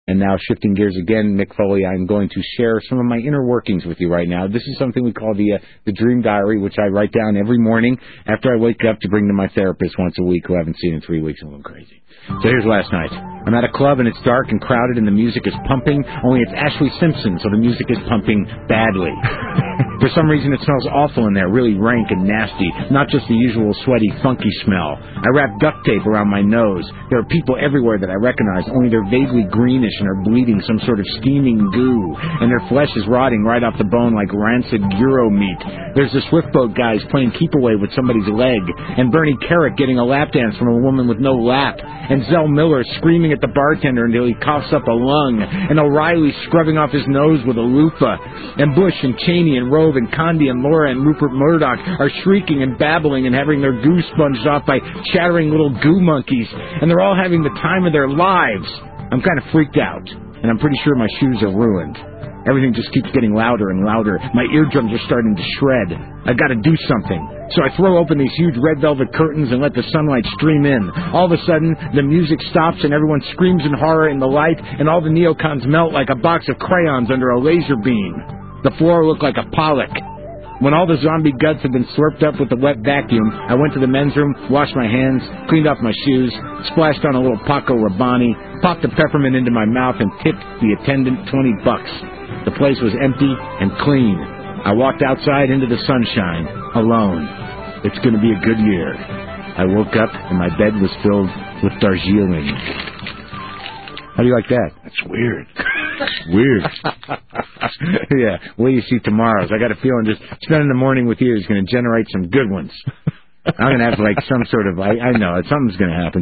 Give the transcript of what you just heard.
And now shifting gears again, Mick Foley, I'm going to share some of my inner workings with you right now. This is something we call the Dream Diary, which I write down every morning after I wake up to bring to my therapist once a week, who I haven't seen in 3 weeks. I'm going crazy. So here's last night. I'm at a club and it's dark and crowded and the music is pumping, only it's Ashley Simpson, so the music is pumping badly. For some reason it smells awful in there, really rank and nasty, not just the usual sweaty, funky smell. I wrap duct tape around my nose. There are people everywhere that I recognize, only they're vaguely greenish and are bleeding some sort of steaming goo, and their flesh is rotting right off the bone like rancid gyro meat. There's the Swiftboat guys playing keep away with somebody's leg, and Bernie Carrick getting a lap dance from a woman with no lap, and Zell Miller screaming at the bartender until he coughs up a lung, and O'Reilly scrubbing off his nose with a loofah, and Bush and Cheney and Rove and Condi and Laura and Rupert Murdoch are shrieking and babbling and having their goo sponged off by chattering little goo monkeys, and they're all having the time of their lives. I'm kind of freaked out, and I'm pretty sure my shoes are ruined. Everything just keeps getting louder and louder. My eardrums are starting to shred. I gotta do something. So I throw open these huge red velvet curtains and let the sunlight stream in. All of a sudden, the music stops and everyone screams in horror in the light, and all the neocons melt like a box of crayons under a laser beam. The floor looked like a Pollock. When all the zombie guts had been slurped up with the wet vacuum, I went to the men's room, washed my hands, cleaned off my shoes, splashed on a little Paco Rabanne, popped a peppermint into my mouth, and tipped the attendant $20. The place was empty and clean. I walked outside into the sunshine, alone. It's going to be a good year. I woke up and my bed was filled with Darjeeling. How do you like that? That's weird. Weird. Yeah. What do you see tomorrow's? I got a feeling just spending the morning with you is going to generate some good ones. I'm going to have like some sort of, I know, something's going to happen.